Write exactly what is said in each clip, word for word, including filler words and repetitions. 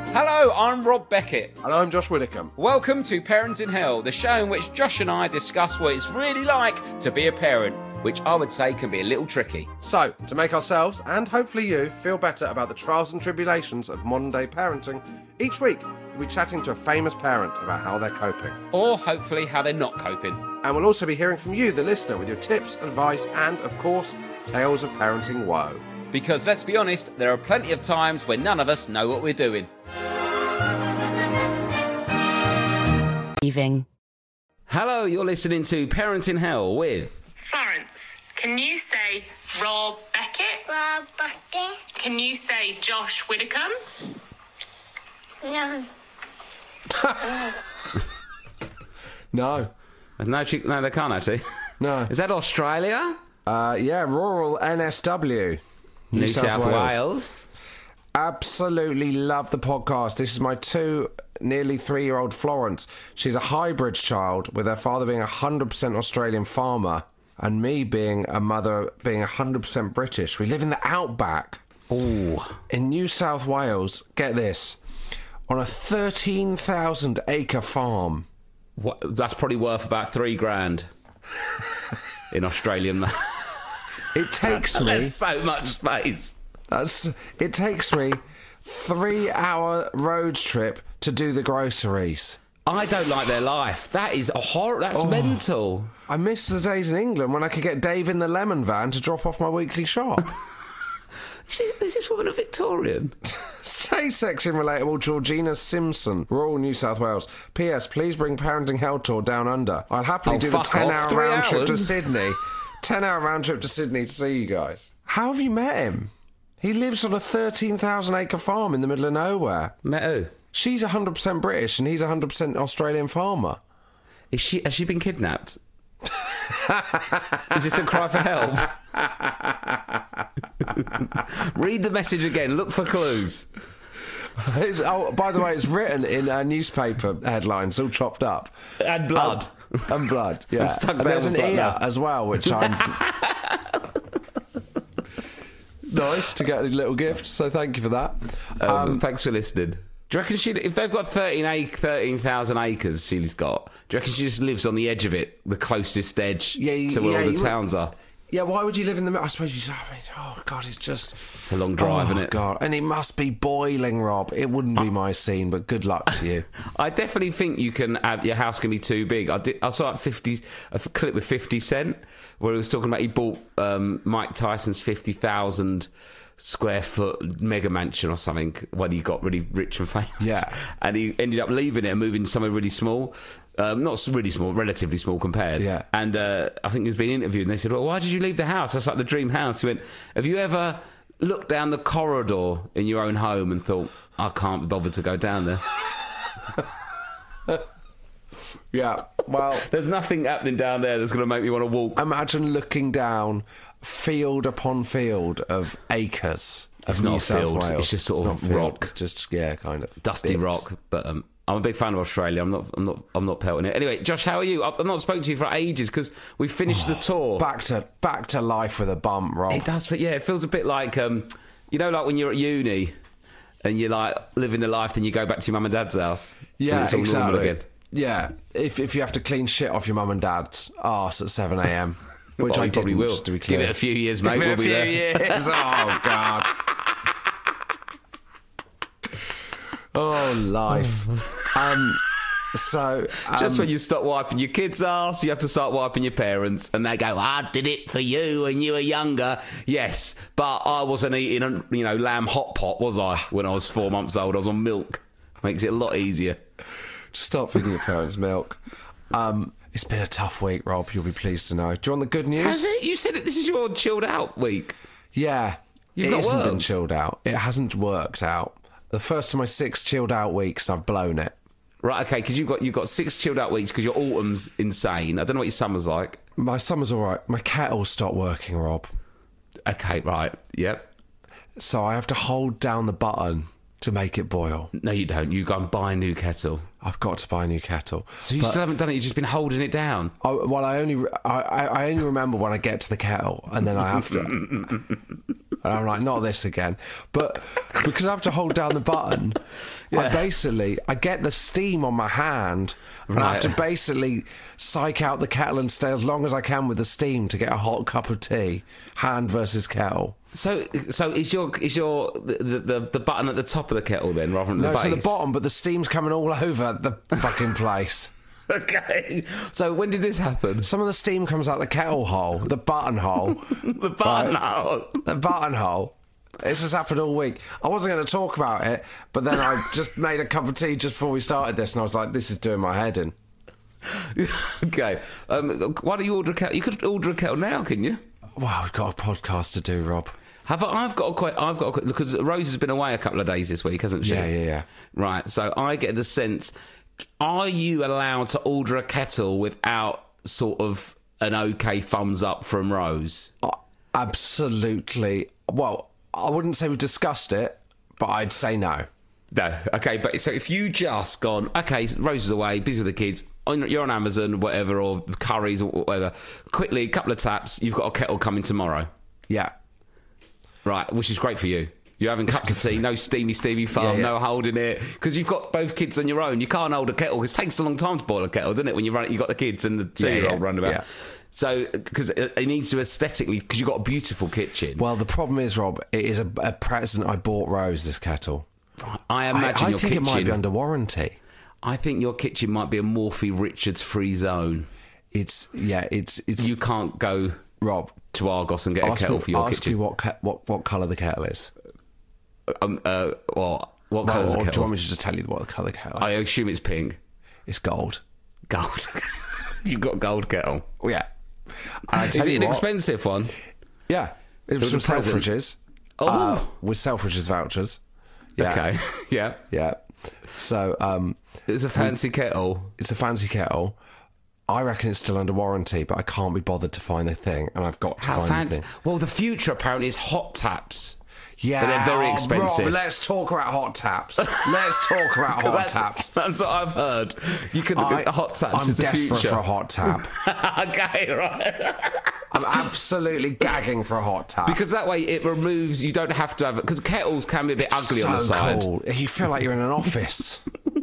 Hello, I'm Rob Beckett. And I'm Josh Widdicombe. Welcome to Parent in Hell, the show in which Josh and I discuss what it's really like to be a parent, which I would say can be a little tricky. So, to make ourselves, and hopefully you, feel better about the trials and tribulations of modern-day parenting, each week we'll be chatting to a famous parent about how they're coping. Or hopefully how they're not coping. And we'll also be hearing from you, the listener, with your tips, advice, and, of course, tales of parenting woe. Because, let's be honest, there are plenty of times when none of us know what we're doing. Leaving. Hello, you're listening to Parent in Hell with... Florence, can you say Rob Beckett? Rob Beckett? Can you say Josh Widdicombe? No. No. No, she, no, they can't actually. No. Is that Australia? Uh, yeah, rural N S W. New, New South, South Wales. Wales. Absolutely love the podcast. This is my two, nearly three-year-old Florence. She's a hybrid child, with her father being a one hundred percent Australian farmer and me being a mother being one hundred percent British. We live in the outback. Ooh. In New South Wales, get this, on a thirteen thousand acre farm. What? That's probably worth about three grand in Australian. It takes me... That's so much space. That's, it takes me three-hour road trip to do the groceries. I don't like their life. That is a horror. That's oh, mental. I miss the days in England when I could get Dave in the lemon van to drop off my weekly shop. She's, is this woman a Victorian? Stay sexy and relatable, Georgina Simpson, rural New South Wales. P S. Please bring Parenting Hell Tour down under. I'll happily oh, do the ten-hour round hours. trip to Sydney. ten-hour round trip to Sydney to see you guys. How have you met him? He lives on a thirteen thousand acre farm in the middle of nowhere. Met who? She's one hundred percent British and he's a one hundred percent Australian farmer. Is she? Has she been kidnapped? Is this a cry for help? Read the message again. Look for clues. It's, oh, by the way, it's written in a newspaper headlines, all chopped up. And blood. Um, and blood, yeah. And, and there's an ear now. As well, which I'm... Nice to get a little gift, so thank you for that. Um, um, thanks for listening. Do you reckon she, if they've got thirteen thousand acres she's got, do you reckon she just lives on the edge of it, the closest edge yeah, you, to where yeah, all the towns would, are? Yeah, why would you live in the middle? I suppose you... I mean, oh, God, it's just... It's a long drive, oh, isn't it? God. And it must be boiling, Rob. It wouldn't be my scene, but good luck to you. I definitely think you can have... Your house can be too big. I, did, I saw like fifty, a clip with fifty Cent, where he was talking about he bought um, Mike Tyson's fifty thousand... square foot mega mansion or something when he got really rich and famous. Yeah. And he ended up leaving it and moving somewhere really small. Um, not really small, relatively small compared. Yeah. And uh, I think he was being interviewed and they said, well, why did you leave the house? That's like the dream house. He went, have you ever looked down the corridor in your own home and thought, I can't be bothered to go down there? Yeah, well... There's nothing happening down there that's going to make me want to walk. Imagine looking down field upon field of acres of It's New not a South field, Wales. it's just sort It's of not field, rock. it's just, yeah, kind of. Dusty bits. rock, but um, I'm a big fan of Australia. I'm not, I'm not, I'm not pelting it. Anyway, Josh, how are you? I've not spoken to you for ages because we finished the tour. Back to back to life with a bump, Rob. It does, yeah. It feels a bit like, um, you know, like when you're at uni and you're like living the life, then you go back to your mum and dad's house. Yeah, and it's all exactly. normal again. Yeah, if if you have to clean shit off your mum and dad's arse at seven a.m, which well, I you probably didn't, will. just to be clear. Give it a few years, mate. Give We'll it a be few there. years. Oh God. Oh, life. um, so um, Just when you stop wiping your kids' arse, you have to start wiping your parents, and they go, "I did it for you when you were younger." Yes, but I wasn't eating, you know, lamb hot pot, was I? When I was four months old, I was on milk. Makes it a lot easier. Just start feeding your parents milk. Um, it's been a tough week, Rob. You'll be pleased to know. Do you want the good news? Has it? You said that this is your chilled out week. Yeah, You've it not hasn't worked. been chilled out. It hasn't worked out. The first of my six chilled out weeks, I've blown it. Right, okay, because you've got you've got six chilled out weeks because your autumn's insane. I don't know what your summer's like. My summer's all right. My kettle stopped working, Rob. Okay, right, yep. So I have to hold down the button to make it boil. No, you don't. You go and buy a new kettle. I've got to buy a new kettle. So you But- still haven't done it. You've just been holding it down. I, well, I only I, I I only remember when I get to the kettle, and then I have to. And I'm like, not this again. But because I have to hold down the button, I basically, I get the steam on my hand, and I have to basically psych out the kettle and stay as long as I can with the steam to get a hot cup of tea. Hand versus kettle. So, so is your is your the, the the button at the top of the kettle then, rather than No, the it's base? at the bottom, but the steam's coming all over the fucking place. Okay. So when did this happen? Some of the steam comes out the kettle hole, the button hole. The button Right. hole. The button hole. This has happened all week. I wasn't going to talk about it, but then I just made a cup of tea just before we started this, and I was like, this is doing my head in. Okay. Um, why don't you order a kettle? You could order a kettle now, couldn't you? Wow, we've got a podcast to do, Rob. Have I, I've got a quite. I've got a, because Rose has been away a couple of days this week, hasn't she? Yeah, yeah, yeah. Right. So I get the sense: are you allowed to order a kettle without sort of an okay thumbs up from Rose? Uh, absolutely. Well, I wouldn't say we've discussed it, but I'd say no. No. Okay. But so if you just gone, okay, Rose is away, busy with the kids. On, you're on Amazon, whatever, or Currys or whatever. Quickly, a couple of taps. You've got a kettle coming tomorrow. Yeah. Right, which is great for you. You're having cups of tea, no steamy, steamy farm, Yeah, yeah. no holding it. Because you've got both kids on your own. You can't hold a kettle. 'Cause it takes a long time to boil a kettle, doesn't it? When you run, you got the kids and the two-year-old yeah, running about. yeah. So, because it, it needs to aesthetically, because you've got a beautiful kitchen. Well, the problem is, Rob, it is a, a present I bought Rose, this kettle. I imagine I, I your think kitchen. it might be under warranty. I think your kitchen might be a Morphy Richards free zone. It's, yeah, it's... it's You can't go Rob, to Argos and get a ask kettle me, for your ask kitchen. me what, ca- what, what colour the kettle is. Um, uh, well, what Well, colour's the or do you kettle? want me to just tell you what colour the kettle is? I assume it's pink. It's gold. Gold. You've got gold kettle. Yeah. And I Is tell it you an what, expensive one? Yeah. It was, was from a present. Selfridges. Oh. Uh, with Selfridges vouchers. Yeah. Okay. Yeah. Yeah. So, um, It's a fancy kettle. it's a fancy kettle. I reckon it's still under warranty, but I can't be bothered to find the thing, and I've got to How find fancy. the thing. Well, the future apparently is hot taps. Yeah, But they're very oh, expensive. Rob, let's talk about hot taps. Let's talk about hot that's, taps. That's what I've heard. You could I, the hot taps I'm is the desperate future. for a hot tap. Okay, right. I'm absolutely gagging for a hot tap. Because that way it removes. You don't have to have it because kettles can be a bit ugly so on the side. cool. You feel like you're in an office.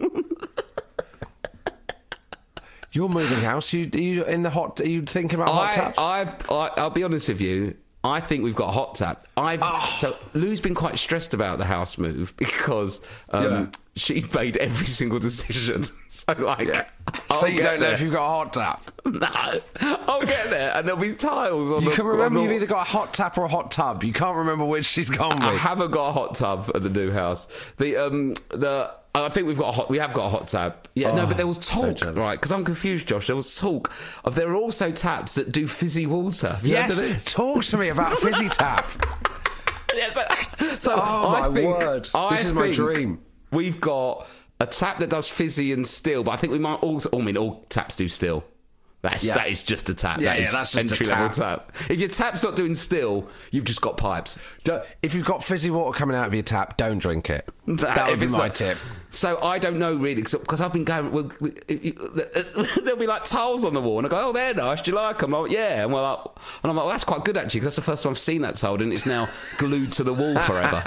You're moving house. You you in the hot? Are you thinking about hot I, taps? I, I, I'll be honest with you. I think we've got a hot tap. I've Oh. so Lou's been quite stressed about the house move because um, Yeah. she's made every single decision. So like, Yeah. I'll So you get don't know there. if you've got a hot tap. No, I'll get there, and there'll be tiles on You the. can remember on you've the- either got a hot tap or a hot tub. You can't remember which she's gone I with. haven't got a hot tub at the new house. The um the I think we've got a hot. We have got a hot tap. Yeah, no, Oh, but there was so talk, jealous. right? Because I'm confused, Josh. There was talk of there are also taps that do fizzy water. Have you heard of Yes, this? talk to me about fizzy tap. Yeah, so, so Oh, I my think- word. I This is my think dream. We've got a tap that does fizzy and still, but I think we might also. I mean, all taps do still. That's Yeah. that is just a tap. Yeah, that yeah, is that's just a entry level tap. tap. If your tap's not doing still, you've just got pipes. Don't- If you've got fizzy water coming out of your tap, don't drink it. That If would be it's my not- tip. So I don't know really because I've been going. Well, we, there'll be like tiles on the wall, and I go, "Oh, they're nice. Do you like them?" I'm like, yeah, and we're like, and I'm like, well, "That's quite good actually," because that's the first time I've seen that tile, and it's now glued to the wall forever.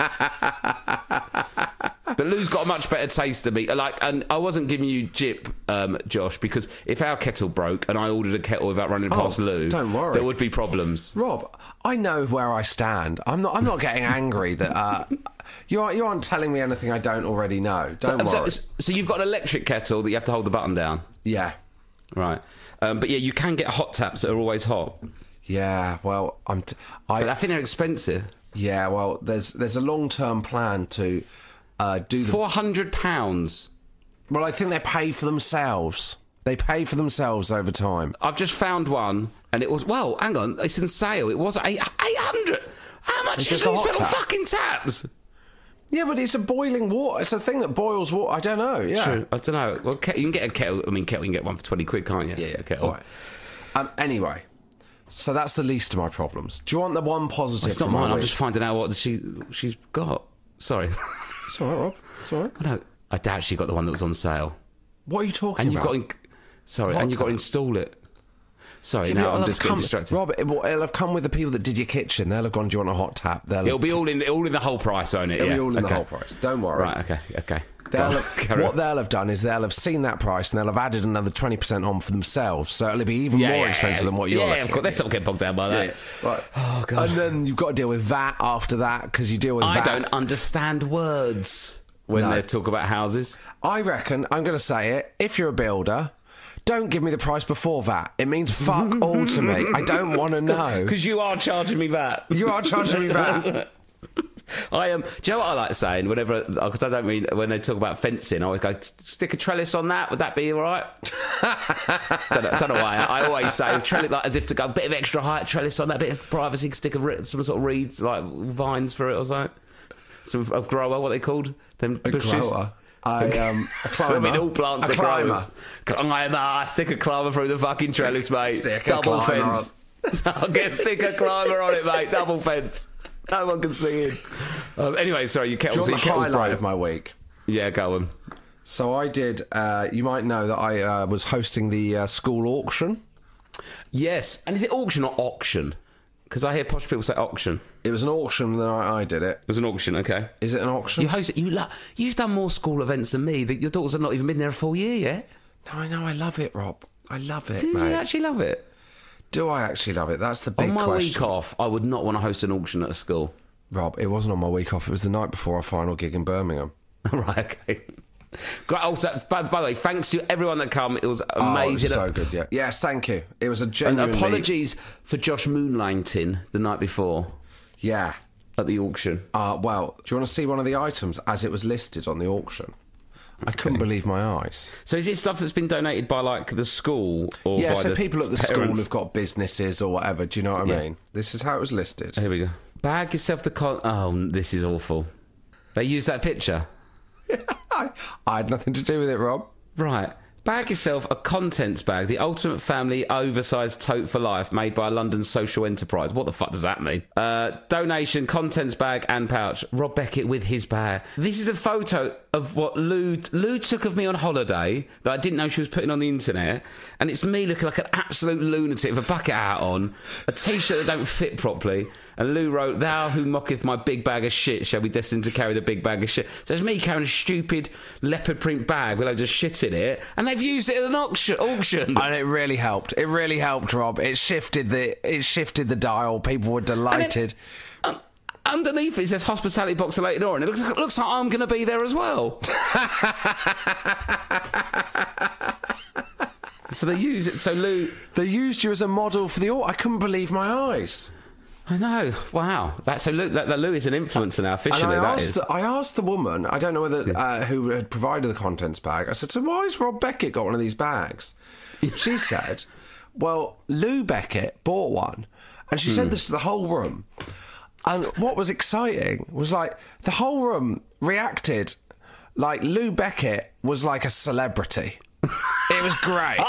But Lou's got a much better taste than me. Like, and I wasn't giving you jip, um, Josh, because if our kettle broke and I ordered a kettle without running past Lou, Oh, don't worry. there would be problems. Rob, I know where I stand. I'm not. I'm not getting angry that uh, you aren't. You aren't telling me anything I don't already know. Don't So, worry. so, so you've got an electric kettle that you have to hold the button down, yeah, right? Um, but yeah, you can get hot taps that are always hot. yeah. Well, I'm. T- I But I think they're expensive. yeah. Well, there's there's a long term plan to uh, do the. Four hundred pounds. Well, I think they pay for themselves. They pay for themselves over time. I've just found one, and it was well. Hang on, it's in sale. It was eight eight hundred. How much It's did just you a hot spend on tap. fucking taps? Yeah, but it's a boiling water. It's a thing that boils water. I don't know. Yeah. True. I don't know. Well, ke- you can get a kettle. I mean, kettle. You can get one for twenty quid, can't you? Yeah, a kettle. All right. Um, anyway, so that's the least of my problems. Do you want the one positive? It's not from my mine. I'm week? just finding out what she she's got. Sorry. It's all right, Rob. It's all right. I know. I doubt she got the one that was on sale. What are you talking And you've about? got. In- sorry. Hot and you've got to tap. install it. Sorry. Yeah, now it'll I'm have just getting come- distracted. Rob, it will, it'll have come with the people that did your kitchen. They'll have gone, do you want a hot tap? They'll It'll have, be all in all in the whole price, won't it? it'll yeah. be all in okay. the whole price. Don't worry. Right. Okay. Okay. They'll Go on, have, carry what on. they'll have done is they'll have seen that price and they'll have added another twenty percent on for themselves. So it'll be even Yeah, more yeah, expensive yeah. than what you're Yeah, looking of course. at. Let's not get bogged down by that. Yeah, right. Oh, God. And then you've got to deal with V A T after that because you deal with I V A T. don't understand words when No. they talk about houses. I reckon, I'm going to say it, if you're a builder, don't give me the price before V A T. It means fuck all to me. I don't want to know. Because you are charging me that. You are charging me V A T. I am. Um, do you know what I like saying? Whenever, because I don't mean when they talk about fencing, I always go, stick a trellis on that. Would that be all right? don't, know, don't know why. I, I always say trellis, like as if to go a bit of extra height, trellis on that, bit of privacy, stick a re- some sort of reeds, like vines for it or something. Some a grower, what they called them A bushes. grower. I, um, a climber. I mean, all plants a are climber. growers. Climber, stick a climber through the fucking trellis, mate. Stick a Double climber fence. I'll get stick a climber on it, mate. Double fence. No one can see in. Um, anyway, sorry, you Do kettle. you want so the your kettle's highlight broke. of my week? Yeah, go on. So I did, uh, you might know that I uh, was hosting the uh, school auction. Yes, and is it auction or auction? Because I hear posh people say auction. It was an auction the night I did it. It was an auction, okay. Is it an auction? You host it. You lo- You've done more school events than me. That your daughters have not even been there a full year yet. No, I know, I love it, Rob. I love it, Do mate. you actually love it? Do I actually love it? That's the big On my question. week off, I would not want to host an auction at a school. Rob, it wasn't on my week off. It was the night before our final gig in Birmingham. Right, okay. Great. Also, by, by the way, thanks to everyone that come. It was Oh, it amazing. was so good, yeah. Yes, thank you. It was a And genuinely... apologies for Josh moonlighting the night before Yeah. at the auction. Uh, well, do you want to see one of the items as it was listed on the auction? I couldn't believe my eyes. So is it stuff that's been donated by like the school or Yeah, by so the people at the school parents? have got businesses or whatever. Do you know what I Yeah. mean? This is how it was listed. Here we go. Bag yourself the con. Oh, this is awful. They use that picture. I, I had nothing to do with it, Rob. Right. Bag yourself a contents bag, the ultimate family oversized tote for life, made by a London social enterprise. What the fuck does that mean? Uh, donation, contents bag and pouch. Rob Beckett with his bag. This is a photo of what Lou Lou took of me on holiday that I didn't know she was putting on the internet, and it's me looking like an absolute lunatic with a bucket hat on, a t-shirt that don't fit properly, and Lou wrote, "Thou who mocketh my big bag of shit shall be destined to carry the big bag of shit." So it's me carrying a stupid leopard print bag with loads of shit in it, and they've used it at an auction. auction. And it really helped. It really helped, Rob. It shifted the it shifted the dial. People were delighted. Um, underneath it says hospitality box of Leighton Orient. It looks like, it looks like I'm going to be there as well. So they use it. So Lou, They used you as a model for the auction. I couldn't believe my eyes. I know. Wow. That's so. Lou, that, that Lou is an influencer now. And Officially, I that asked, is. the, I asked the woman, I don't know whether uh, who had provided the contents bag. I said, "So why has Rob Beckett got one of these bags?" She said, "Well, Lou Beckett bought one," and she Hmm. said this to the whole room. And what was exciting was like the whole room reacted like Lou Beckett was like a celebrity. It was great.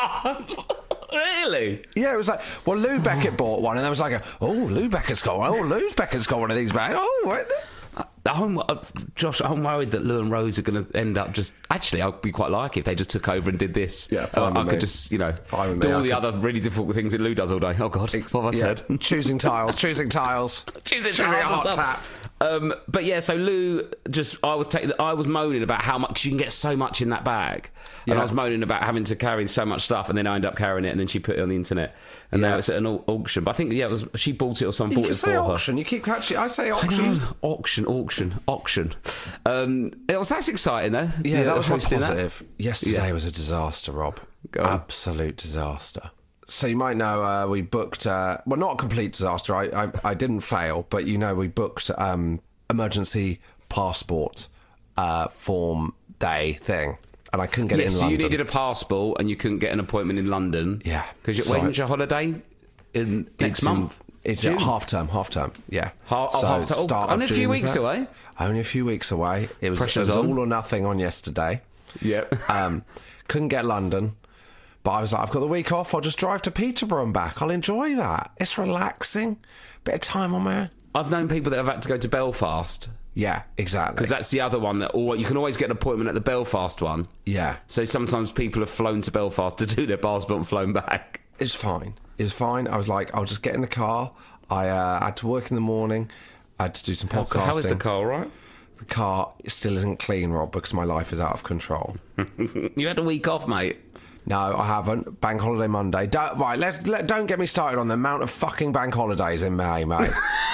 Really? Yeah, it was like, well, Lou Beckett bought one, and there was like a, oh, Lou Beckett's got one. Oh, Lou Beckett's got one of these bags. Oh, what the- I'm, uh, Josh, I'm worried that Lou and Rose are going to end up just. Actually, I'd be quite like if they just took over and did this. Yeah, fine Uh, with I could me. just, you know, Fine with do me, all I the could- other really difficult things that Lou does all day. Oh God, what have I Yeah, said? choosing tiles, choosing tiles, Choosing choosing tiles a and hot stuff. tap. Um, but yeah, so Lou just I was taking I was moaning about how much you can get so much in that bag, and Yeah. I was moaning about having to carry so much stuff, and then I ended up carrying it, and then she put it on the internet, and Yeah. now it's at an au- auction. But I think yeah, it was she bought it or someone You bought can it say for auction. You keep catching. I say her. I auction. know, auction, auction, auction. Um, it was that's exciting though. Yeah, that was my hosting that. positive. Yesterday Yeah. was a disaster, Rob. Go on. Absolute disaster. So you might know uh, we booked. Uh, well, not a complete disaster. I, I I didn't fail, but you know we booked um, emergency passport uh, form day thing, and I couldn't get Yes, it in so you London. needed a passport, and you couldn't get an appointment in London. Yeah. because So when's I- your holiday? In next It's in- month. It's June? at half term, half term, yeah. Ha- oh, half term. Oh, start of only a few June, is weeks that? away. Only a few weeks away. It was, it Pressure's was on. all or nothing on yesterday. Yep. Um, couldn't get London, but I was like, I've got the week off. I'll just drive to Peterborough and back. I'll enjoy that. It's relaxing. Bit of time on my own. I've known people that have had to go to Belfast. Yeah, exactly. Because that's the other one that or you can always get an appointment at the Belfast one. Yeah, So sometimes people have flown to Belfast to do their passport and flown back. it's fine. It's fine. I was like, I'll just get in the car. I uh, had to work in the morning. I had to do some podcasting. So how is the car, right? the car still isn't clean, Rob, because my life is out of control. You had a week off, mate. No, I haven't. Bank holiday Monday. Don't, right, let, let, don't get me started on the amount of fucking bank holidays in May, mate.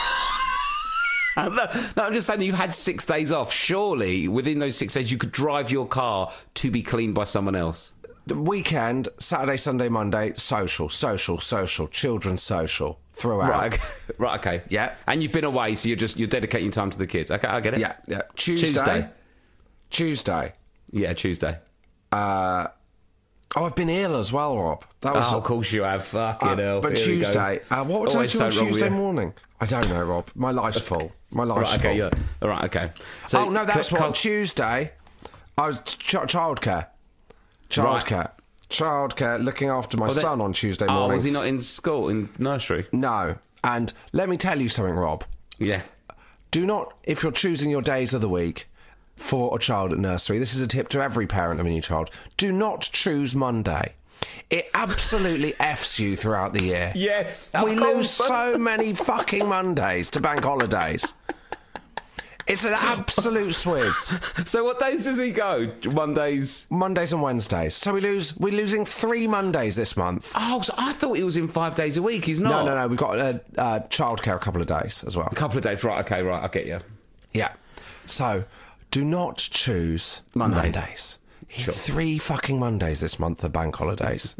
no, no, I'm just saying you've had six days off. Surely, within those six days, you could drive your car to be cleaned by someone else. The weekend, Saturday, Sunday, Monday, social, social, social, children's social throughout. Right, okay. right, okay. Yeah. And you've been away, so you're just you're dedicating time to the kids. Okay, I get it. Yeah, yeah. Tuesday. Tuesday. Tuesday. Yeah, Tuesday. Uh, oh, I've been ill as well, Rob. That was. Oh, of course you have. Fucking uh, hell. But Here we go. Tuesday. Uh, what was Always I do on so wrong with Tuesday you. morning? I don't know, Rob. My life's full. My life's Right, okay, full. yeah. All right, okay. So, oh no, that's cl- what. cl- Tuesday, I was ch- childcare. Childcare. Childcare, looking after my Oh, they- son on Tuesday Oh, morning. was he not in school, in nursery? No. And let me tell you something, Rob. Yeah. Do not, if you're choosing your days of the week for a child at nursery, this is a tip to every parent of a new child, do not choose Monday. It absolutely Fs you throughout the year. Yes. We lose so many fucking Mondays to bank holidays. It's an absolute swizz. So what days does he go? Mondays? Mondays and Wednesdays. So we lose, we're losing three Mondays this month. Oh, so I thought he was in five days a week. He's not. No, no, no. We've got uh, uh, childcare a couple of days as well. A couple of days. Right, okay, right. I get you. Yeah. So do not choose Mondays. Mondays. Sure. Three fucking Mondays this month are bank holidays.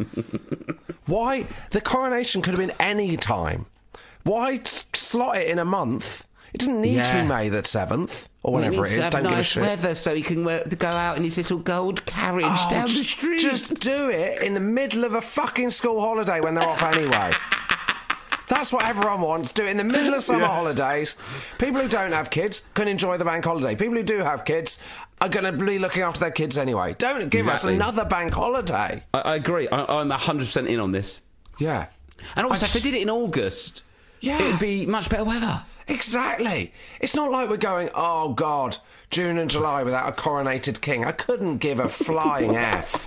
Why? The coronation could have been any time. Why s- slot it in a month? It didn't need to Yeah. be May the seventh or He whenever needs it to is. have Don't give a nice shit. weather so he can uh, go out in his little gold carriage Oh, down the just- street. Just do it in the middle of a fucking school holiday when they're off anyway. That's what everyone wants. Do it in the middle of summer Yeah. holidays. People who don't have kids can enjoy the bank holiday. People who do have kids are going to be looking after their kids anyway. Don't give Exactly. us another bank holiday. I, I agree. I, I'm one hundred percent in on this. Yeah. And also, I if they just- did it in August, Yeah. it'd be much better weather. Exactly. It's not like we're going, oh, God, June and July without a coronated king. I couldn't give a flying F.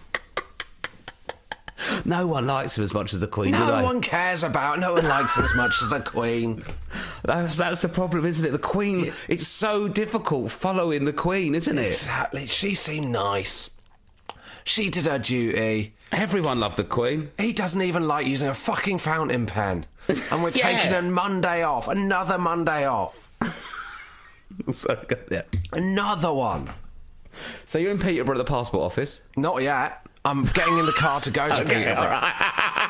No one likes him as much as the Queen, do No they? one cares about, no one likes him as much as the Queen. That's, that's the problem, isn't it? The Queen, it's so difficult following the Queen, isn't it? Exactly. She seemed nice. She did her duty. Everyone loved the Queen. He doesn't even like using a fucking fountain pen. And we're Yeah. taking a Monday off. Another Monday off. So, yeah. Another one. So you're in Peterborough at the passport office. Not yet. I'm getting in the car to go to Okay, Peterborough. all right.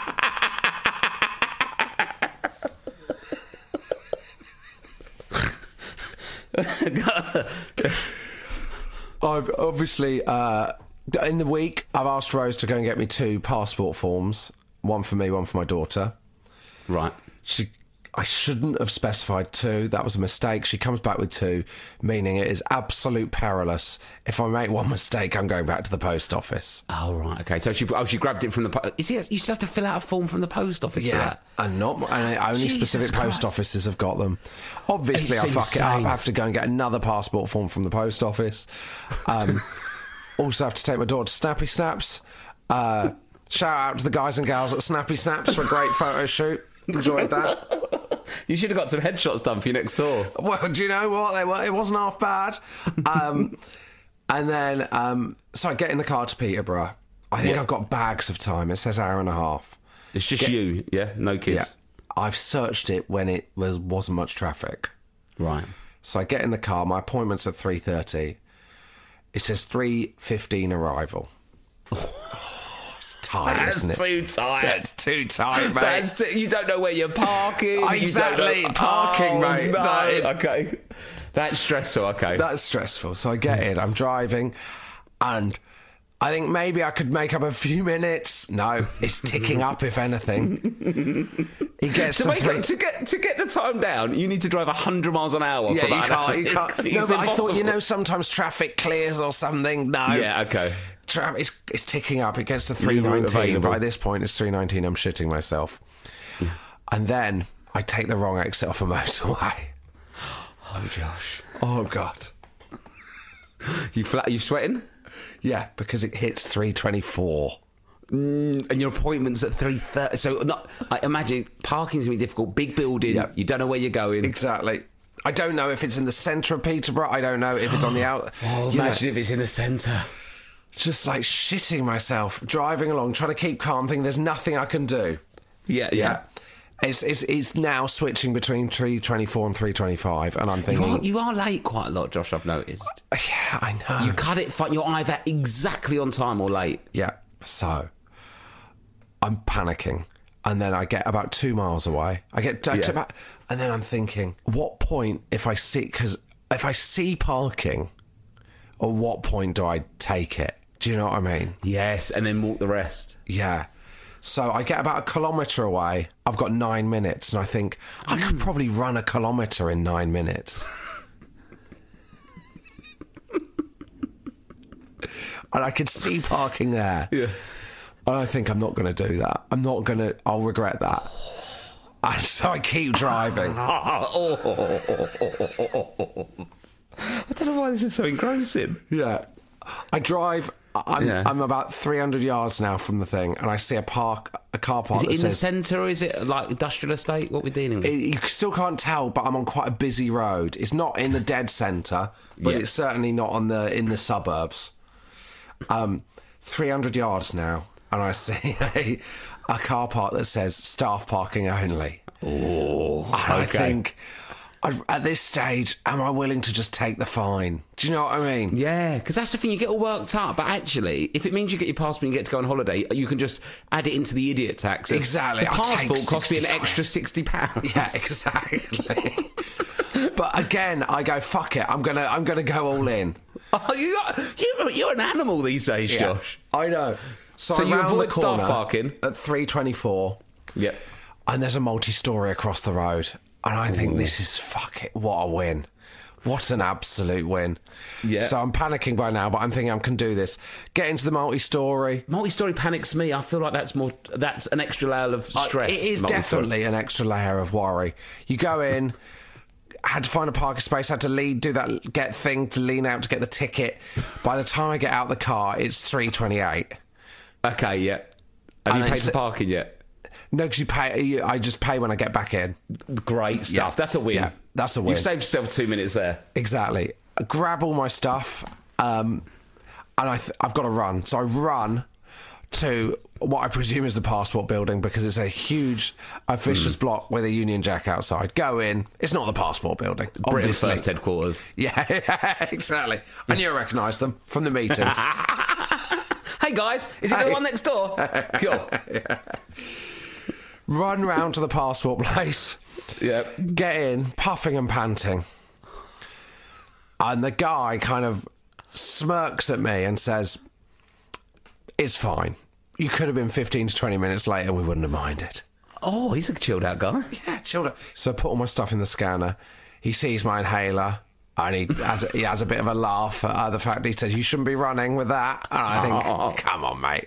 I've obviously, uh, in the week, I've asked Rose to go and get me two passport forms. One for me, one for my daughter. Right. She, I shouldn't have specified two. That was a mistake. She comes back with two, meaning it is absolute perilous. If I make one mistake, I'm going back to the post office. Oh, right, okay. So she, oh, she grabbed it from the... Po- Is it, you still have to fill out a form from the post office for that? and not and only Jesus specific post Christ. offices have got them. Obviously, It's I fuck it up. insane. I have to go and get another passport form from the post office. Um, also, have to take my daughter to Snappy Snaps. Uh, shout out to the guys and gals at Snappy Snaps for a great photo shoot. Enjoyed that. You should have got some headshots done for you next door. Well, do you know what? They were, it wasn't half bad. Um, and then, um, so I get in the car to Peterborough. I think Yeah. I've got bags of time. It says hour and a half. It's just you, yeah? No kids? Yeah. I've searched it when it was, wasn't much traffic. Right. So I get in the car. My appointment's at three thirty. It says three fifteen arrival. Oh, it's tight, That's isn't it? too tight. That's too tight, mate. That's too, you don't know where you're parking. You don't Exactly, know- parking, oh, mate. No. That is- Okay. That's stressful, okay. That's stressful. So I get in, I'm driving, and I think maybe I could make up a few minutes. No, it's ticking up, if anything. He gets to, to, make three... it, to get to get the time down, you need to drive one hundred miles an hour yeah, for you that. can't, you can't. It's No, but I thought, impossible. you know, sometimes traffic clears or something. No. Yeah, okay. Tra- it's, it's ticking up. It gets to New three route nineteen. available. By this point, it's three nineteen. I'm shitting myself. And then I take the wrong exit off a motorway. Oh, Josh. Oh, God. You flat? You sweating? Yeah, because it hits three twenty-four. Mm, and your appointment's at three thirty. So not. I imagine parking's gonna be difficult. Big building. Yep. You don't know where you're going. Exactly. I don't know if it's in the centre of Peterborough. I don't know if it's on the out. Oh, you imagine know, if it's in the centre. just like shitting myself, driving along, trying to keep calm, thinking there's nothing I can do. Yeah, yeah. It's, it's, it's now switching between three twenty-four and three twenty-five, and I'm You thinking... are, you are late quite a lot, Josh, I've noticed. Yeah, I know. You cut it, fun. You're either exactly on time or late. Yeah, so I'm panicking, and then I get about two miles away. I get to, Yeah. to about, and then I'm thinking, what point if I see because if I see parking, at what point do I take it? Do you know what I mean? Yes, and then walk the rest. Yeah. So I get about a kilometre away. I've got nine minutes, and I think I could probably run a kilometre in nine minutes. And I could see parking there. Yeah. And I think I'm not going to do that. I'm not going to... I'll regret that. And so I keep driving. I don't know why this is so engrossing. Yeah. I drive... I'm, Yeah. I'm about three hundred yards now from the thing, and I see a park, a car park Is it that in the says... centre or is it like industrial estate? What we're dealing with? It- you still can't tell, but I'm on quite a busy road. It's not in the dead centre, but Yeah. it's certainly not on the in the suburbs. Um, three hundred yards now, and I see a, a car park that says staff parking only. Oh, And I okay. think, I, at this stage, am I willing to just take the fine? Do you know what I mean? Yeah, because that's the thing, you get all worked up, but actually, if it means you get your passport and you get to go on holiday, you can just add it into the idiot tax. Exactly, The I'll take passport costs me an sixty extra sixty pounds. Yeah, exactly. But again, I go, fuck it, I'm gonna, I'm gonna go all in. Oh, you are, you're, you're an animal these days, Yeah, Josh. I know. So, So you around avoid the staff corner parking? at three twenty-four, Yep. and there's a multi-story across the road, and I think this is fuck it, what a win. What an absolute win. Yeah. So I'm panicking by now, but I'm thinking I can do this. Get into the multi-story. Multi-story panics me. I feel like that's more. That's an extra layer of stress. Uh, It is multi-story. definitely an extra layer of worry. You go in, had to find a parking space, had to lead, do that get thing to lean out to get the ticket. By the time I get out the car, it's three twenty-eight. Okay, yeah. Have And you paid it's- for parking yet? No, because you pay. You, I just pay when I get back in. Great stuff. Yeah. That's a win. Yeah, that's a win. You've saved yourself two minutes there. Exactly. I grab all my stuff, um, and I th- I've got to run. So I run to what I presume is the passport building because it's a huge, officious Hmm. block with a Union Jack outside. Go in. It's not the passport building, Britain's obviously. first headquarters. Yeah, exactly. And you recognise them from the meetings. Hey guys, is it the one next door? Cool. Run round to the passport place. Yeah. Get in, puffing and panting. And the guy kind of smirks at me and says, "It's fine. You could have been fifteen to twenty minutes late and we wouldn't have minded." Oh, he's a chilled out guy. Yeah, chilled out. So I put all my stuff in the scanner. He sees my inhaler and he has a, he has a bit of a laugh at uh, the fact he says, "You shouldn't be running with that." And I think, Oh. come on, mate.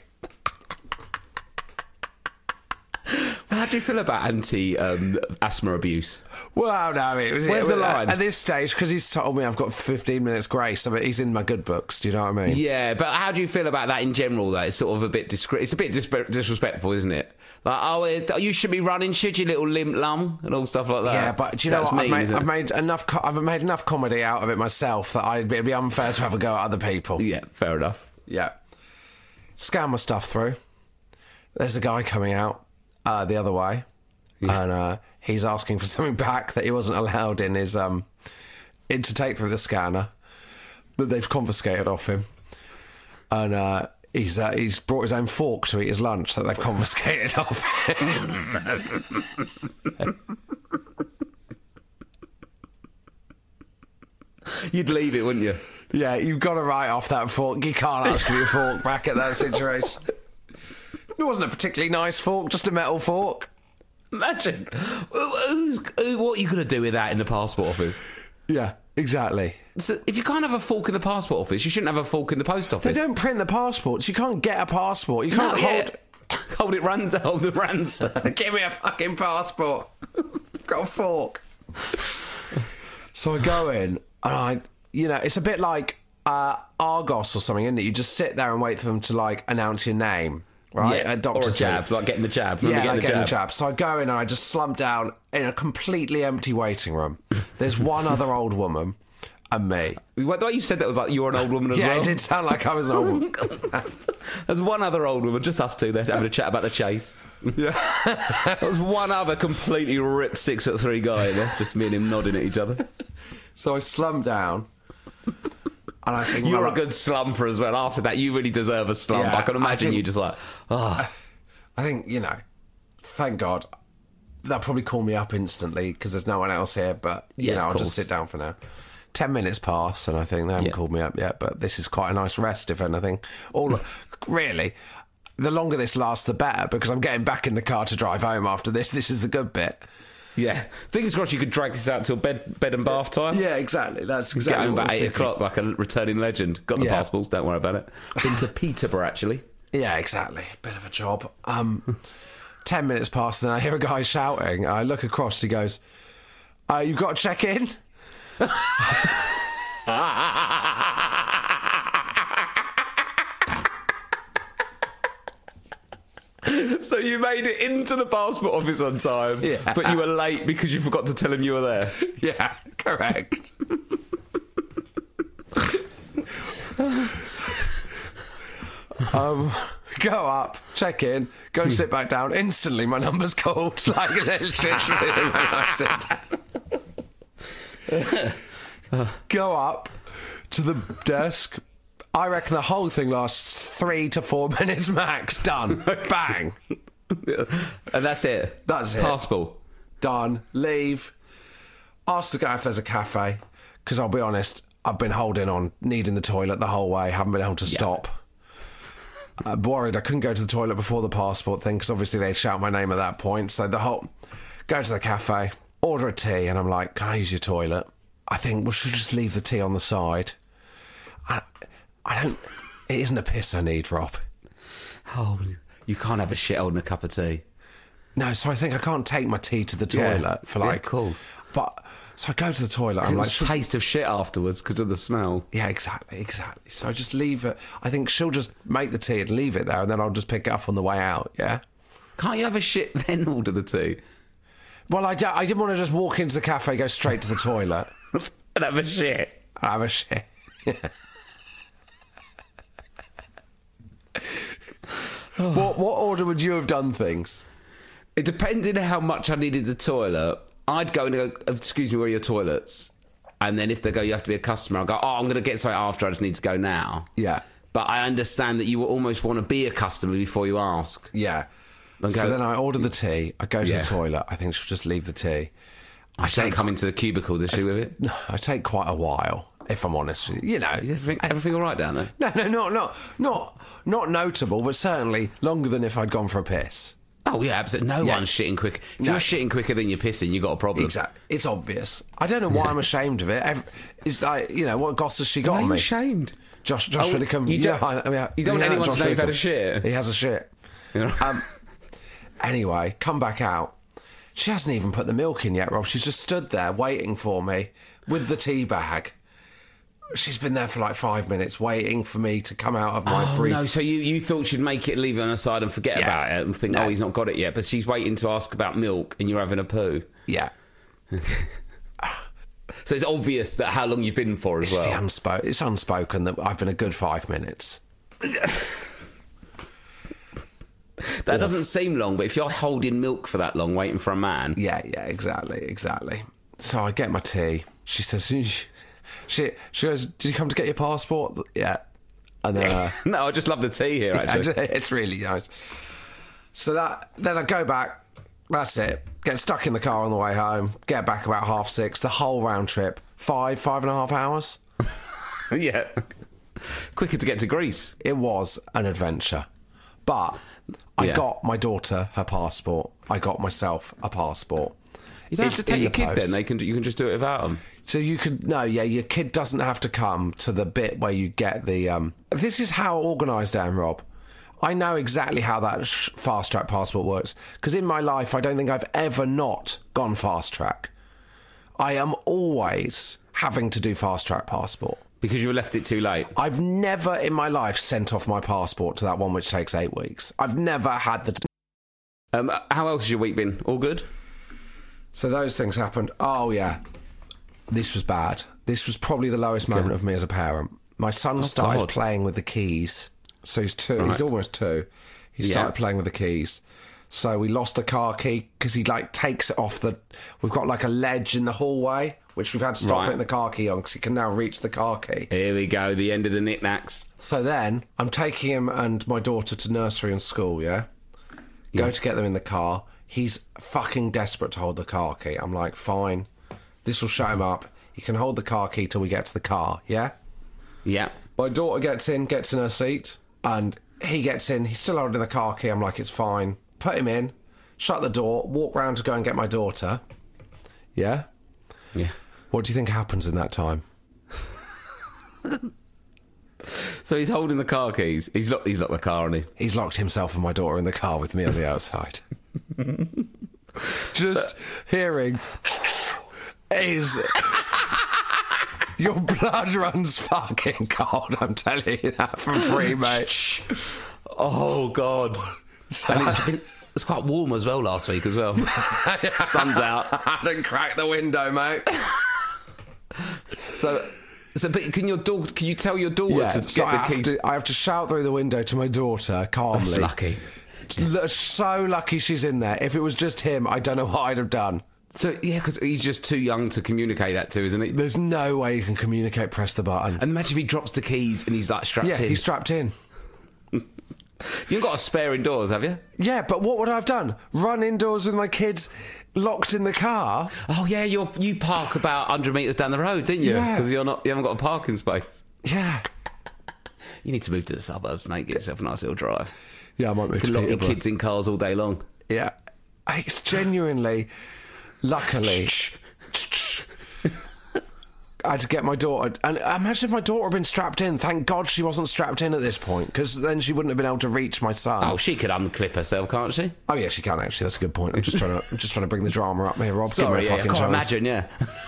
How do you feel about anti-asthma abuse? Well, no, it was. Where's it the was- line? At this stage, because he's told me I've got fifteen minutes grace, I mean, he's in my good books. Do you know what I mean? Yeah, but how do you feel about that in general, though? It's sort of a bit discre- It's a bit dis- disrespectful, isn't it? Like, oh, it- you should be running, should you, little limp lum, and all stuff like that. Yeah, but do you know That's what? I've mean, made, isn't it? I've made enough. Co- I've made enough comedy out of it myself that I'd be, it'd be unfair to have a go at other people. Yeah, fair enough. Yeah. Scan my stuff through. There's a guy coming out uh, the other way, and uh, he's asking for something back that he wasn't allowed in his um in to take through the scanner that they've confiscated off him, and uh, he's uh, he's brought his own fork to eat his lunch that they've confiscated off him. You'd leave it, wouldn't you? Yeah, you've got to write off that fork. You can't ask for your fork back at that situation. It wasn't a particularly nice fork, just a metal fork. Imagine. Who's, who, what are you going to do with that in the passport office? Yeah, exactly. So if you can't have a fork in the passport office, you shouldn't have a fork in the post office. They don't print the passports. You can't get a passport. You No, can't yeah. hold... hold it ran- hold the ransom. Give me a fucking passport. Got a fork. So I go in, and I, you know, it's a bit like uh, Argos or something, isn't it? You just sit there and wait for them to like announce your name. right? Yeah, At Doctor or a Sleep. jab, like getting the jab. Remember Yeah, like getting getting the the jab? jab. So I go in and I just slump down in a completely empty waiting room. There's one other old woman and me. What the way you said that was like you're an old woman as Yeah, well. it did sound like I was an old woman. There's one other old woman, just us two there, having a chat about the chase. Yeah. There was one other completely ripped six foot three guy in there, just me and him nodding at each other. So I slump down. And I think You're well, a good slumper as well. After that, you really deserve a slump. Yeah, I can imagine I think- you just like, oh. I think, you know, thank God. They'll probably call me up instantly because there's no one else here, but, you Yeah, know, of I'll course. just sit down for now. Ten minutes pass, and I think they haven't Yeah. called me up yet, but this is quite a nice rest, if anything. All really, the longer this lasts, the better, because I'm getting back in the car to drive home after this. This is the good bit. Yeah. Fingers crossed you could drag this out till bed bed and bath time. Yeah, exactly. That's Get exactly home what about I was eight thinking. o'clock like a returning legend. Got the Yeah. passports, don't worry about it. Been to Peterborough, actually. Yeah, exactly. Bit of a job. Um, ten minutes past, then I hear a guy shouting. I look across. He goes, uh, "You've got to check in." So you made it into the passport office on time, Yeah. but you were late because you forgot to tell him you were there. Yeah, correct. um, go up, check in, go and sit back down. Instantly, my number's called. Like literally when I sit down. Go up to the desk. I reckon the whole thing lasts three to four minutes max. Done. Bang. And that's it. That's it. Passport. Done. Leave. Ask the guy if there's a cafe. Because I'll be honest, I've been holding on, needing the toilet the whole way. Haven't been able to stop. I'm worried I couldn't go to the toilet before the passport thing because obviously they'd shout my name at that point. So the whole go to the cafe, order a tea, and I'm like, "Can I use your toilet?" I think we should just leave the tea on the side. I, I don't. It isn't a piss I need, Rob. Oh, you can't have a shit holding a cup of tea. No, so I think I can't take my tea to the Yeah. toilet for Yeah, like. of course. But so I go to the toilet. I'm It like, was should- taste of shit afterwards because of the smell. yeah, exactly, exactly. So I just leave it. I think she'll just make the tea and leave it there, and then I'll just pick it up on the way out. Yeah. Can't you have a shit then order the tea? Well, I, don't, I didn't want to just walk into the cafe, go straight to the toilet, And have a shit. and have a shit. What what order would you have done things? It depended how much I needed the toilet. I'd go and go, excuse me, where are your toilets? And then if they go, you have to be a customer, I'll go, oh, I'm going to get something after, I just need to go now. Yeah. But I understand that you will almost want to be a customer before you ask. Yeah. Okay. So then I order the tea. I go to Yeah. the toilet. I think she'll just leave the tea. I She don't take come into the cubicle, does she, with it? no, I take quite a while, if I'm honest. with You You know, Everything, everything all right down there? no, no, not not not not notable, but certainly longer than if I'd gone for a piss. Oh, yeah, absolutely. No Yeah. one's shitting quick. If No. you're shitting quicker than you're pissing, you've got a problem. Exactly, it's obvious. I don't know why I'm ashamed of it. Ev- It's like, you know, what goss has she got Why are on you me? ashamed? Josh, Josh Oh, Widdicombe. you You, don't- know, I, I mean, you don't want know anyone to Josh know you've had a Widdicombe. shit? He has a shit. You know? Um, anyway, come back out. She hasn't even put the milk in yet, Rob. She's just stood there waiting for me with the tea bag. She's been there for like five minutes waiting for me to come out of my Oh, brief. no, so you, you thought she'd make it and leave it on the side and forget Yeah. about it and think, No. oh, he's not got it yet. But she's waiting to ask about milk and you're having a poo. Yeah. So it's obvious that how long you've been for as It's, the well. unspo- it's unspoken that I've been a good five minutes. That doesn't seem long, but if you're holding milk for that long, waiting for a man... Yeah, yeah, exactly, exactly. So I get my tea. She says, she, she, she goes, did you come to get your passport? Yeah. And then... Uh, No, I just love the tea here, I actually. just- it's really nice. So that then I go back. That's it. Get stuck in the car on the way home. Get back about half six. The whole round trip, five, five and a half hours. Yeah. Quicker to get to Greece. It was an adventure, but I Yeah. got my daughter her passport. I got myself a passport. You don't It's have to take in your the kid post. then. They can. You can just do it without them. So you could no, yeah, your kid doesn't have to come to the bit where you get the. Um, this is how organised I am, Rob. I know exactly how that sh- fast track passport works because in my life, I don't think I've ever not gone fast track. I am always having to do fast track passport. Because you left it too late. I've never in my life sent off my passport to that one which takes eight weeks. I've never had the... Um, how else has your week been? All good? So those things happened. Oh, yeah. This was bad. This was probably the lowest moment Yeah. of me as a parent. My son Oh, started God. playing with the keys. So he's two. Right. He's almost two. He Yeah. started playing with the keys. So we lost the car key because he, like, takes it off the... We've got, like, a ledge in the hallway, which we've had to stop Right. putting the car key on because he can now reach the car key. Here we go, the end of the knickknacks. So then I'm taking him and my daughter to nursery and school, yeah? Go Yeah. to get them in the car. He's fucking desperate to hold the car key. I'm like, fine. This will shut him up. He can hold the car key till we get to the car, yeah? Yeah. My daughter gets in, gets in her seat, and he gets in. He's still holding the car key. I'm like, it's fine. Put him in, shut the door, walk round to go and get my daughter. Yeah? Yeah. What do you think happens in that time? So he's holding the car keys. He's locked, he's locked the car, hasn't he? He's locked himself and my daughter in the car with me on the outside. Just hearing is your blood runs fucking cold. I'm telling you that for free, mate. Oh, God. And it's, been, it's quite warm as well last week as well. Sun's out. I hadn't cracked the window, mate. So, so but can your daughter? Can you tell your daughter Yeah, to get so I the have, keys? to, I have to shout through the window to my daughter calmly. That's lucky. L- So lucky she's in there. If it was just him, I don't know what I'd have done. So yeah, because he's just too young to communicate that to, isn't he? There's no way you can communicate. Press the button. And imagine if he drops the keys and he's like strapped Yeah, in. he's strapped in. You've got a spare indoors, have you? Yeah, but what would I have done? Run indoors with my kids locked in the car? Oh yeah, you you park about one hundred metres down the road, didn't you? Yeah. Because you're not, you haven't got a parking space. Yeah. You need to move to the suburbs, mate. Get yourself a nice little drive. Yeah, I might move You to can lock your Peterborough. kids in cars all day long. Yeah. It's genuinely, luckily, I had to get my daughter. And imagine if my daughter had been strapped in. Thank God she wasn't strapped in at this point, because then she wouldn't have been able to reach my son. Oh, she could unclip herself, can't she? Oh, yeah, she can actually. That's a good point. I'm just trying to, I'm just trying to bring the drama up here, Rob. Give me Sorry, a yeah, I fucking can't chance. imagine, yeah.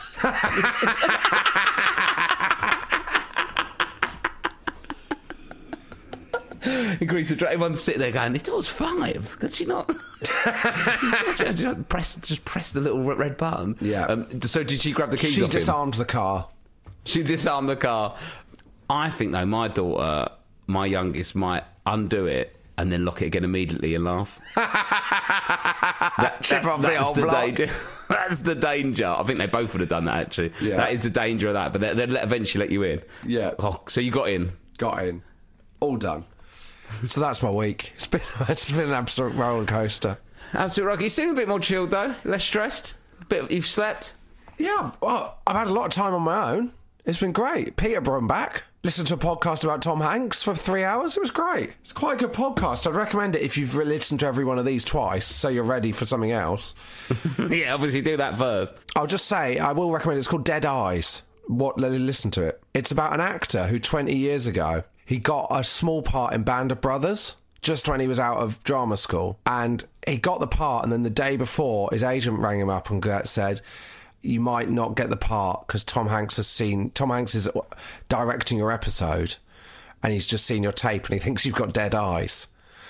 Agrees to drive. Everyone's sitting there going, "It was five. Could she not?" press, just press the little red button. Yeah. Um, so did she grab the keys She off him? disarmed the car. She disarmed the car. I think though, my daughter, my youngest, might undo it and then lock it again immediately and laugh. that, Chip off the that's old the block. danger. That's the danger. I think they both would have done that actually. Yeah. That is the danger of that. But they- they'd let- eventually let you in. Yeah. Oh, so you got in. Got in. All done. So that's my week. It's been, it's been an absolute roller coaster. Absolutely right. You seem a bit more chilled though, less stressed. Bit you've slept. Yeah, I've, well, I've had a lot of time on my own. It's been great. Peterborough and back. Listened to a podcast about Tom Hanks for three hours. It was great. It's quite a good podcast. I'd recommend it if you've listened to every one of these twice, so you're ready for something else. Yeah, obviously do that first. I'll just say, I will recommend it. It's called Dead Eyes. What? Let me listen to it. It's about an actor who twenty years ago, he got a small part in Band of Brothers just when he was out of drama school. And he got the part, and then the day before, his agent rang him up and got- said, you might not get the part because Tom Hanks has seen... Tom Hanks is directing your episode, and he's just seen your tape, and he thinks you've got dead eyes.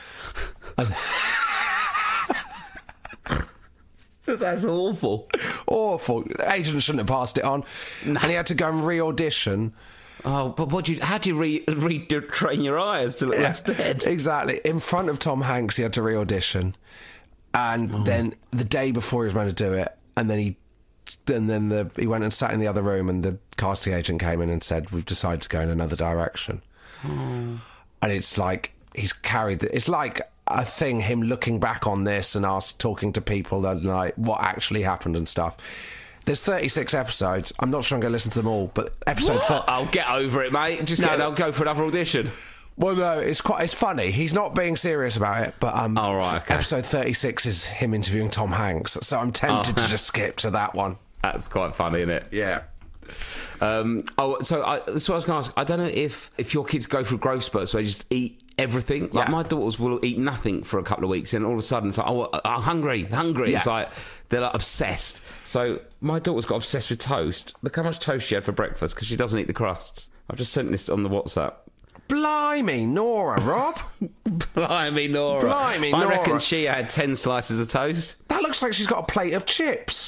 That's awful. Awful. The agent shouldn't have passed it on. And he had to go and re-audition. Oh, but what do you? How do you re, retrain your eyes to look less dead? Exactly. In front of Tom Hanks, he had to re-audition, and Oh. then the day before he was meant to do it, and then he, and then the he went and sat in the other room, and the casting agent came in and said, "We've decided to go in another direction." Oh. And it's like he's carried. The, it's like a thing. Him looking back on this and ask, talking to people and like what actually happened and stuff. There's thirty-six episodes. I'm not sure I'm going to listen to them all, but episode. thir- I'll get over it, mate. Just No. get. I'll go for another audition. Well, no, it's quite. It's funny. He's not being serious about it, but um, Oh, right, okay. episode thirty-six is him interviewing Tom Hanks, so I'm tempted Oh. to just skip to that one. That's quite funny, isn't it? Yeah. Um, oh, so I, that's what I was going to ask. I don't know if if your kids go through growth spurts where they just eat everything. Like Yeah. my daughters will eat nothing for a couple of weeks, and all of a sudden it's like, oh, I'm hungry, hungry. It's Yeah. like they're like obsessed. So my daughter's got obsessed with toast. Look how much toast she had for breakfast because she doesn't eat the crusts. I've just sent this on the WhatsApp. Blimey, Nora, Rob. Blimey, Nora. Blimey, I Nora. reckon she had ten slices of toast. That looks like she's got a plate of chips.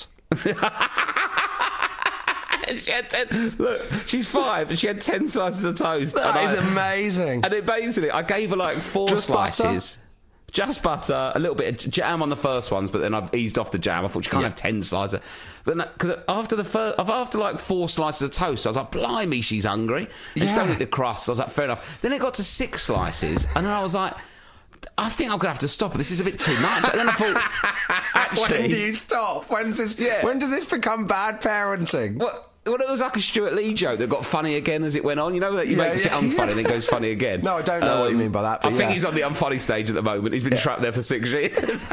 She had ten, look, she's five and she had ten slices of toast. That and is I, amazing. And it basically, I gave her like four Just slices. butter? Just butter, a little bit of jam on the first ones, but then I've eased off the jam. I thought you can't Yeah. have ten slices. But because after the first, after like four slices of toast, I was like, blimey, she's hungry. And Yeah. she don't eat the crust. I was like, fair enough. Then it got to six slices, and then I was like, I think I'm gonna have to stop it. This is a bit too much. And then I thought, actually, When do you stop? When's this? Yeah. When does this become bad parenting? Well, well, it was like a Stuart Lee joke that got funny again as it went on. You know that you Yeah, make yeah, it unfunny yeah. and it goes funny again. No, I don't know what you mean by that, but I think yeah. he's on the unfunny stage at the moment. He's been trapped there for six years.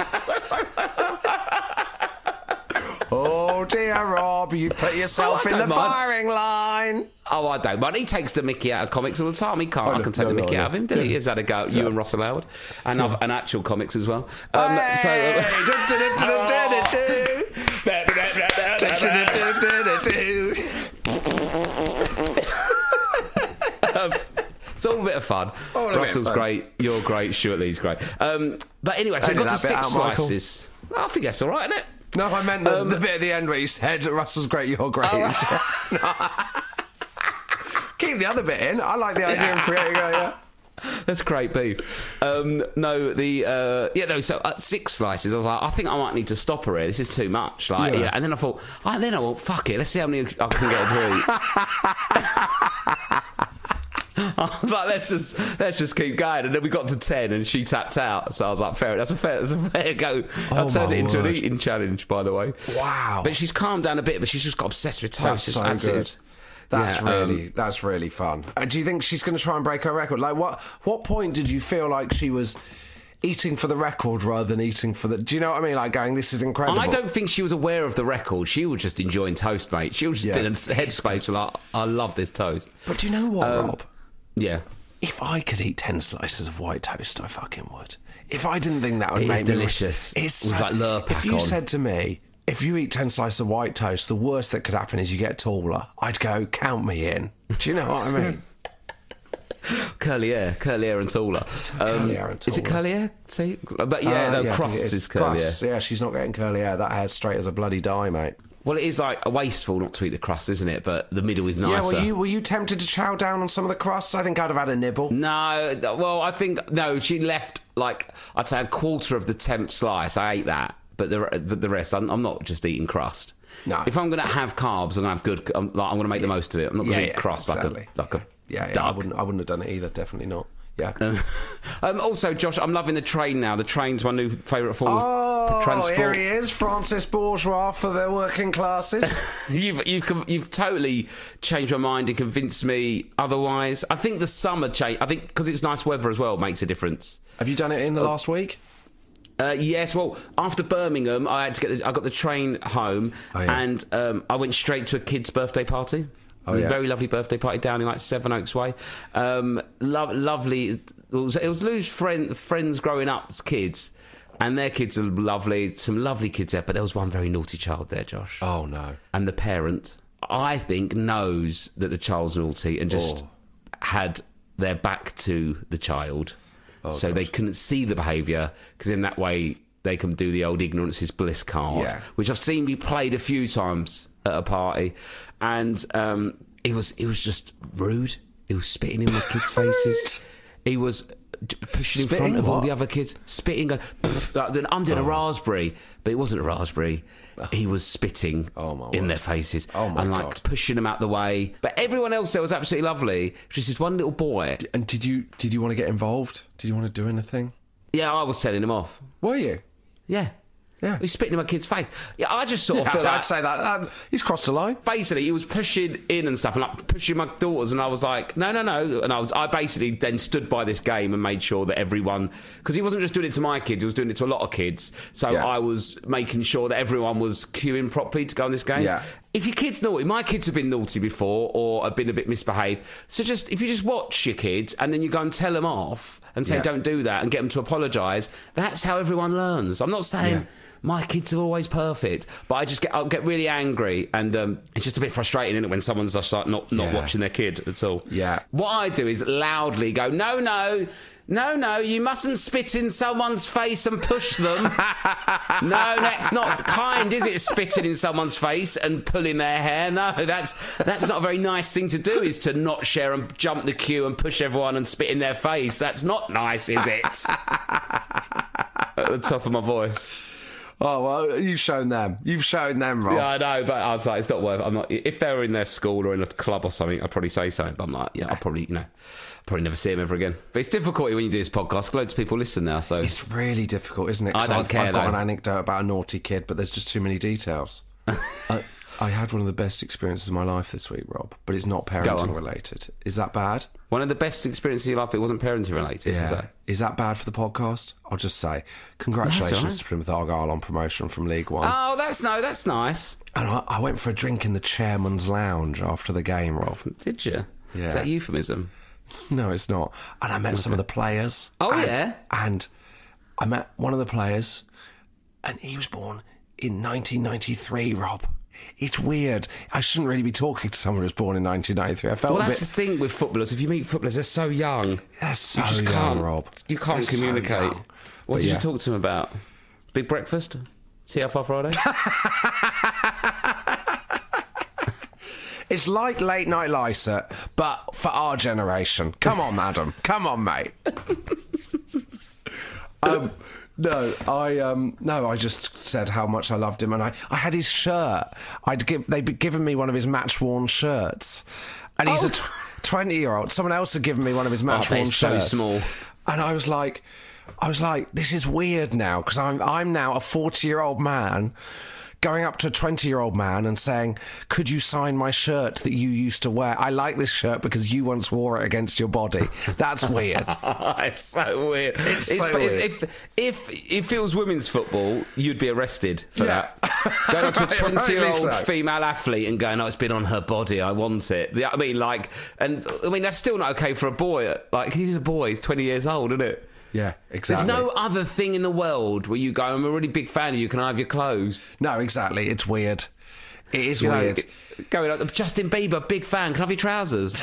Oh dear, Rob, you put yourself Oh, I in the don't mind. firing line. Oh, I don't mind. He takes the mickey out of comics all the time. He can't. Oh, I no, can take no, the mickey no, out of no. him. Did he? He's had a go at you and Russell Howard, and other and actual comics as well. Um, Hey, so. uh, um, It's all a bit of fun. All a bit of Russell's fun. great. You're great. Stuart Lee's great. Um, but anyway, so we Edit got to that bit six out, Michael. slices. I think that's all right, isn't it? No, I meant the, Um, the bit at the end where he said, Russell's great, you're great. Keep the other bit in. I like the idea of creating a... Yeah. That's great beef. Um, no, the uh, yeah, no. So at six slices, I was like, I think I might need to stop her here. This is too much. Like, Yeah. yeah. And then I thought, oh, then I thought, fuck it. Let's see how many I can get her to eat. I was like, let's just let's just keep going. And then we got to ten, and she tapped out. So I was like, fair. That's a fair. That's a fair go. I Oh, turned my it into word. an eating challenge, by the way. Wow. But she's calmed down a bit. But she's just got obsessed with toast. That's It's so absolutely- good. That's Yeah, um, really that's really fun. Uh, do you think she's going to try and break her record? Like, what what point did you feel like she was eating for the record rather than eating for the? Do you know what I mean? Like going, this is incredible. I don't think she was aware of the record. She was just enjoying toast, mate. She was just Yeah. in a headspace for like, I love this toast. But do you know what, Um, Rob? Yeah. If I could eat ten slices of white toast, I fucking would. If I didn't think that would It make is me delicious. it's With, so- like, Lurpak If you on. said to me, if you eat ten slices of white toast, the worst that could happen is you get taller. I'd go, count me in. Do you know what I mean? Curly hair, curly hair and taller. Curly hair and Is it taller. curly hair? See, but yeah, Uh, no, I think crust it is curly crust. hair. Yeah, she's not getting curly hair. That hair's straight as a bloody die, mate. Well, it is like wasteful not to eat the crust, isn't it? But the middle is Yeah, nicer. were you were you tempted to chow down on some of the crusts? I think I'd have had a nibble. No, well, I think no. She left like I'd say a quarter of the tenth slice. I ate that, but the but the rest, I'm, I'm not just eating crust. No. If I'm going to have carbs, I'm going to have good. I'm, like, I'm going to make the most of it. I'm not going to Yeah, eat yeah, crust exactly. like a like a Yeah, yeah. I duck. wouldn't I wouldn't have done it either. Definitely not. Yeah. Um, also, Josh, I'm loving the train now. The train's my new favourite form Oh, of transport. here he is, Francis Bourgeois for the working classes. You've you've com- you've totally changed my mind and convinced me otherwise. I think the summer change. I think because it's nice weather as well makes a difference. Have you done it in the last week? Uh, yes, well, after Birmingham, I had to get. The, I got the train home, Oh, yeah. and um, I went straight to a kid's birthday party. Oh, a yeah. very lovely birthday party down in like Seven Oaks Way. Um, lo- lovely. It was, it was Lou's friend, friends growing up's kids, and their kids are lovely. Some lovely kids there, but there was one very naughty child there, Josh. Oh no. And the parent, I think, knows that the child's naughty and just Oh. had their back to the child, so they couldn't see the behaviour, because in that way they can do the old ignorance is bliss card, Yeah. which I've seen be played a few times at a party, and um, it was it was just rude. He was spitting in my kids' faces. He was j- pushing in Spitting front of all what? the other kids, spitting. Going, "Pfft," like, doing- I'm doing a raspberry, but it wasn't a raspberry. He was spitting Oh, my in word. their faces Oh, my and like God. pushing them out the way. But everyone else there was absolutely lovely. Just this one little boy. And did you did you want to get involved? Did you want to do anything? Yeah, I was telling him off. Were you? Yeah. Yeah. He was spitting in my kid's face. Yeah, I just sort of feel I'd like say that. Uh, he's crossed the line. basically he was pushing in and stuff and like pushing my daughters, and I was like no no no and I was I basically then stood by this game and made sure that everyone, because he wasn't just doing it to my kids, he was doing it to a lot of kids, so Yeah. I was making sure that everyone was queuing properly to go on this game. Yeah. If your kid's naughty, my kids have been naughty before or have been a bit misbehaved, so just if you just watch your kids and then you go and tell them off and say Yeah. don't do that and get them to apologise, that's how everyone learns. I'm not saying Yeah. my kids are always perfect. But I just get, I'll get really angry, and um, it's just a bit frustrating, isn't it, when someone's just like not, not Yeah. watching their kid at all. Yeah. What I do is loudly go, no, no, no, no, you mustn't spit in someone's face and push them. No, that's not kind, is it, spitting in someone's face and pulling their hair? No, that's that's not a very nice thing to do, is to not share and jump the queue and push everyone and spit in their face. That's not nice, is it? At the top of my voice. Oh, well, you've shown them. You've shown them, Rob. Yeah, I know, but I was like, it's not worth it. I'm not, if they were in their school or in a club or something, I'd probably say something, but I'm like, yeah, I'll probably, you know, probably never see them ever again. But it's difficult when you do this podcast. Loads of people listen now, so... It's really difficult, isn't it? 'Cause I don't I've, care, I've got though. an anecdote about a naughty kid, but there's just too many details. I, I had one of the best experiences of my life this week, Rob, but it's not on. parenting related. Is that bad? One of the best experiences of your life, it wasn't parenting related, was that? Is that bad for the podcast? I'll just say, congratulations That's all right. to Plymouth Argyle on promotion from League One. Oh, that's no, that's nice. And I, I went for a drink in the chairman's lounge after the game, Rob. Did you? Yeah. Is that euphemism? No, it's not. And I met some of the players. Oh, and, yeah? And I met one of the players, and he was born in nineteen ninety-three, Rob. It's weird. I shouldn't really be talking to someone who was born in nineteen ninety-three. I felt Well, a that's bit... the thing with footballers. If you meet footballers, they're so young. They're so you just young, can't, Rob. You can't They're so communicate. young. What But did yeah. you talk to them about? Big breakfast? T F R Friday? It's like Late Night Lycett, but for our generation. Come on, madam. Come on, mate. um, no, I um, no, I just said how much I loved him, and I, I had his shirt. I'd give they'd given me one of his match worn shirts, and he's Oh. a tw- twenty year old. Someone else had given me one of his match but worn it's so shirts. small. And I was like, I was like, this is weird now because I'm I'm now a forty year old man. Going up to a twenty-year-old man and saying, could you sign my shirt that you used to wear? I like this shirt because you once wore it against your body. That's weird. It's so weird. It's so but weird. If, if if it was women's football, you'd be arrested for Yeah. that. Going up to a Right, twenty-year-old rightly so. female athlete and going, "Oh, it's been on her body. I want it." The- I mean, like, and I mean that's still not okay for a boy. Like, he's a boy. He's twenty years old, isn't it? Yeah, exactly. There's no other thing in the world where you go, I'm a really big fan of you, can I have your clothes? No, exactly. It's weird. It is You know, weird. going up, Justin Bieber, big fan, can I have your trousers?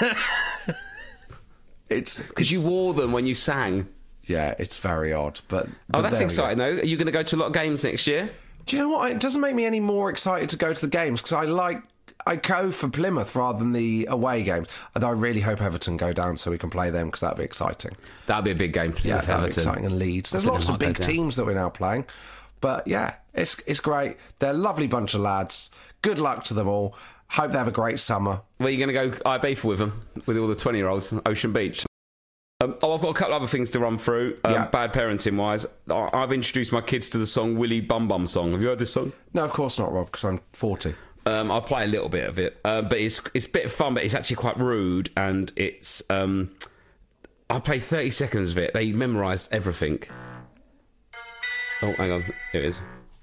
It's Because you wore them when you sang. Yeah, it's very odd. But, Oh, but that's there we go. exciting, though. Are you going to go to a lot of games next year? Do you know what? It doesn't make me any more excited to go to the games because I like. I go for Plymouth rather than the away games. Although I really hope Everton go down so we can play them because that'd be exciting. That'd be a big game, Yeah, Plymouth, that'd be Everton. exciting. And Leeds. There's think lots they of might big go down. teams that we're now playing. But yeah, it's it's great. They're a lovely bunch of lads. Good luck to them all. Hope they have a great summer. Where are you going to go Ibiza with them, with all the twenty-year-olds, Ocean Beach? Um, oh, I've got a couple other things to run through, um, Yeah. bad parenting-wise. I- I've introduced my kids to the song Willy Bum Bum Song. Have you heard this song? No, of course not, Rob, because I'm forty. Um, I'll play a little bit of it, uh, but it's it's a bit of fun, but it's actually quite rude, and it's... Um, I'll play thirty seconds of it. They memorised everything. Oh, hang on. Here it is.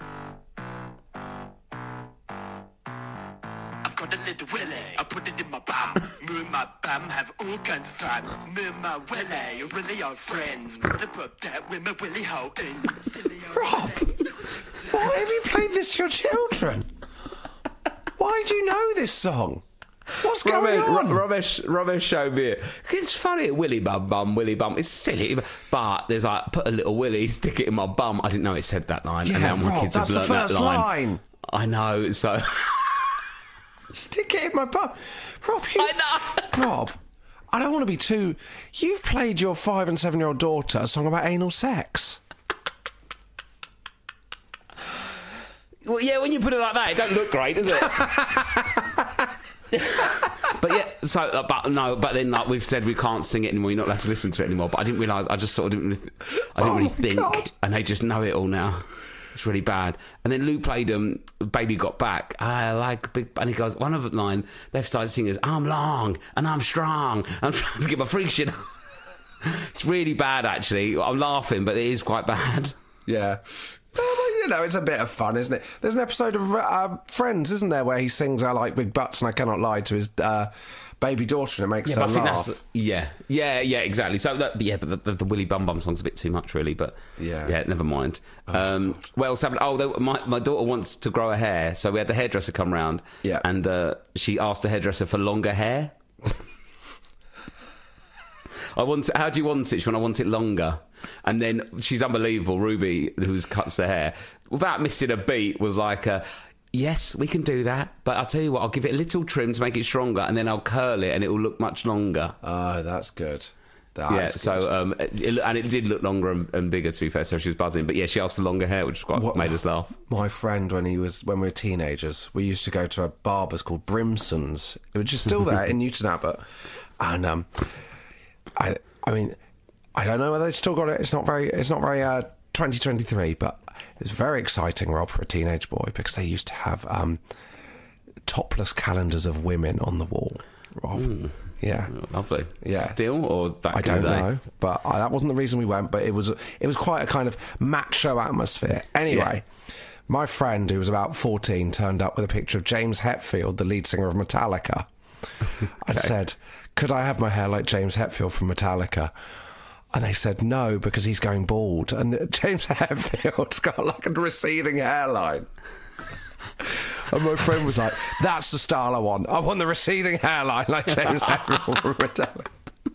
I've got a little willy, I put it in my bum. Me and my bum have all kinds of fun. Me and my willy, really are friends. Put up that with my willy hole in. Rob, why have you played this to your children? Why do you know this song? What's going Ramesh, on? Ra- Ramesh, Ramesh showed me it. It's funny, Willy Bum Bum, Willy Bum. It's silly, but there's like, put a little willy, stick it in my bum. I didn't know it said that line. Yeah, and now my Rob, kids that's have the learnt first that line. line. I know, so... Stick it in my bum. Rob, you... I know. Rob, I don't want to be too... You've played your five and seven-year-old daughter a song about anal sex. Well, yeah, when you put it like that, it don't look great, does it? But yeah, so uh, but no, but then like we've said we can't sing it anymore. You're not allowed to listen to it anymore. But I didn't realise. I just sort of didn't. Really th- I didn't Oh, really think, God. and they just know it all now. It's really bad. And then Lou played um, "Baby Got Back." I like big, and he goes one of the line. They've started singing is "I'm long and I'm strong." I'm trying to get my freak shit. It's really bad, actually. I'm laughing, but it is quite bad. Yeah. Well, you know, it's a bit of fun, isn't it? There's an episode of uh, Friends, isn't there, where he sings "I like big butts and I cannot lie" to his uh, baby daughter and it makes Yeah, her but I think laugh. that's yeah, yeah, yeah, exactly. So that, yeah, but the, the, the Willy Bum Bum song's a bit too much, really. But Yeah. yeah, never mind. Um, what else happened? Oh, they, my my daughter wants to grow her hair, so we had the hairdresser come round. Yeah. and uh, she asked the hairdresser for longer hair. I want it, how do you want it? She went, I want it longer. And then she's unbelievable, Ruby, who cuts the hair, without missing a beat, was like, uh, yes, we can do that, but I'll tell you what, I'll give it a little trim to make it stronger, and then I'll curl it, and it will look much longer. Oh, that's good. That's yeah, good. so um, it, and it did look longer and, and bigger, to be fair. So she was buzzing, but yeah, she asked for longer hair, which quite What- made us laugh. My friend, when he was when we were teenagers, we used to go to a barber's called Brimson's, which is still there in Newton Abbot, and um, I I mean, I don't know whether they've still got it. It's not very it's not very uh, twenty twenty-three, but it's very exciting, Rob, for a teenage boy, because they used to have um, topless calendars of women on the wall. Rob, Mm. yeah. Lovely. Yeah. Still or back I in don't the day? know, but I, that wasn't the reason we went. But it was it was quite a kind of macho atmosphere. Anyway, my friend, who was about fourteen, turned up with a picture of James Hetfield, the lead singer of Metallica, and said, "Could I have my hair like James Hetfield from Metallica?" And they said no, because he's going bald, and James Hetfield's got like a receding hairline. And my friend was like, "That's the style I want. I want the receding hairline like James Hetfield from Metallica."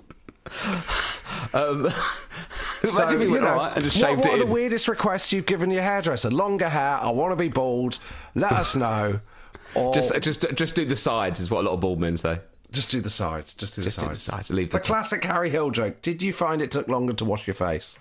Um, So, imagine we you went know, all right and just what, shaved what it are in. the weirdest requests you've given your hairdresser? Longer hair, I want to be bald, let us know. Or Just, just, just do the sides is what a lot of bald men say. just do the sides. Just do the Just do the sides. sides, leave the the top. classic Harry Hill joke. Did you find it took longer to wash your face?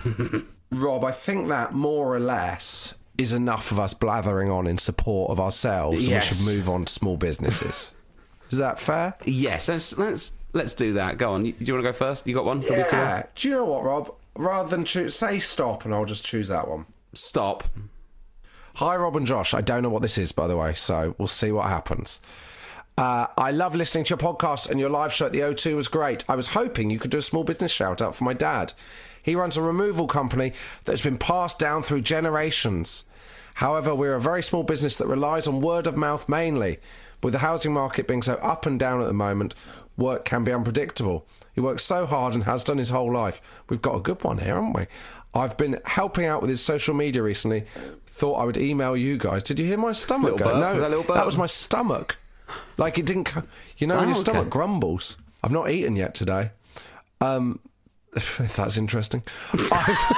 Rob, I think that more or less is enough of us blathering on in support of ourselves, and Yes. we should move on to small businesses. Is that fair? Yes, let's let's let's do that. Go on. You- Do you want to go first? You got one? Do you want me to go? Yeah. Do you know what, Rob? Rather than choose, say stop, and I'll just choose that one. Stop. Hi, Rob and Josh. I don't know what this is, by the way, so we'll see what happens. Uh, I love listening to your podcast, and your live show at the O two was great. I was hoping you could do a small business shout out for my dad. He runs a removal company that has been passed down through generations. However, we're a very small business that relies on word of mouth mainly. With the housing market being so up and down at the moment, work can be unpredictable. He works so hard and has done his whole life. We've got a good one here, haven't we? I've been helping out with his social media recently. Thought I would email you guys. Did you hear my stomach Little go? burp? No, Was that a little burp? that was my stomach. Like it didn't. Co- you know when Oh, your stomach okay. grumbles. I've not eaten yet today. Um, if that's interesting. I've,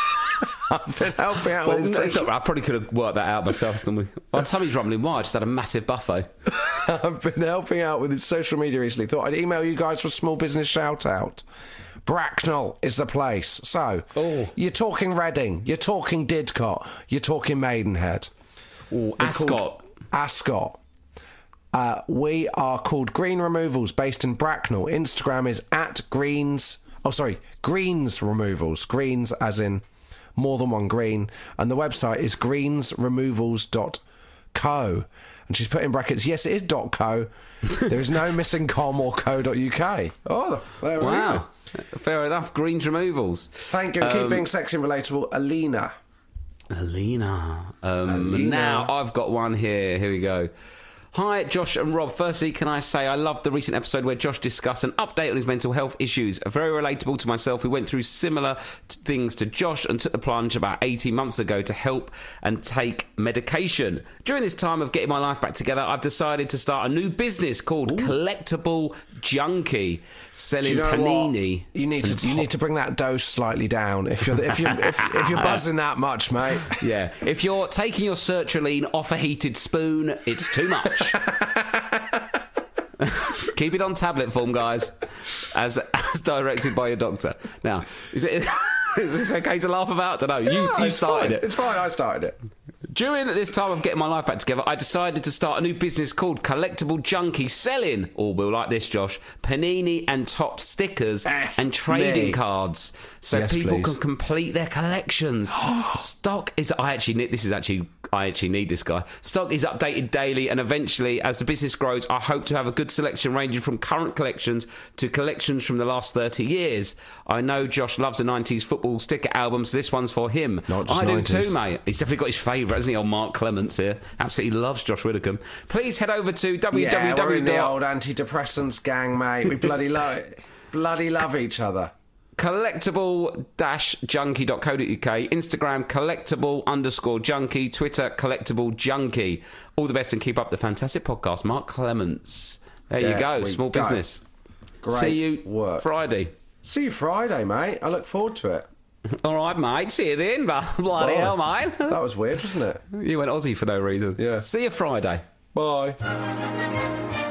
I've been helping out Well, with his no, it's social not, I probably could have worked that out myself. Didn't we? My tummy's rumbling. Why? I just had a massive buffet. I've been helping out with his social media recently. Thought I'd email you guys for a small business shout out. Bracknell is the place. So, Oh. you're talking Reading, you're talking Didcot, you're talking Maidenhead. Oh, We're Ascot. called Ascot. Uh, we are called Green Removals, based in Bracknell. Instagram is at Greens. Oh, sorry, Greens Removals. Greens as in more than one green. And the website is greens removals dot co. And she's put in brackets, yes, it is .co. There is no missing com or co.uk. Oh, there we go. Wow. Fair enough. Greens Removals. Thank you. Keep being sexy and relatable. Alina. Alina. Um, Alina. Now, I've got one here. Here we go. Hi, Josh and Rob. Firstly, can I say I loved the recent episode where Josh discussed an update on his mental health issues. Very relatable to myself, who went through similar t- things to Josh and took the plunge about eighteen months ago to help and take medication. During this time of getting my life back together, I've decided to start a new business called Collectible Junkie, selling Do you know panini. what? You need to you need to bring that dose slightly down if you're if you if, if you're buzzing that much, mate. Yeah, if you're taking your sertraline off a heated spoon, it's too much. Keep it on tablet form, guys, as as directed by your doctor. Now, is it is this okay to laugh about? I don't know. You No, you it's started fine. it. It's fine. I started it. During this time of getting my life back together, I decided to start a new business called Collectible Junkie, selling, or we'll like this, Josh, panini and top stickers F and trading me. cards, so Yes, people please. can complete their collections. Stock is, I actually need, this is actually, I actually need this guy. Stock is updated daily, and eventually, as the business grows, I hope to have a good selection ranging from current collections to collections from the last thirty years. I know Josh loves the nineties football sticker album, so this one's for him. Not just I do nineties. too, mate. He's definitely got his favourite, isn't he? Old Mark Clements here. Absolutely loves Josh Widdicombe. Please head over to w w w. Yeah, we're in the old antidepressants gang, mate. We bloody love bloody love each other. collectible dash junkie dot co dot uk, Instagram collectible underscore junkie, Twitter collectible junkie. All the best and keep up the fantastic podcast. Mark Clements. There Yeah, you go. we Small go. business. Great See you work. Friday. See you Friday, mate. I look forward to it. All right, mate. See you then. Bloody Bye. hell, mate. That was weird, wasn't it? You went Aussie for no reason. Yeah. See you Friday. Bye.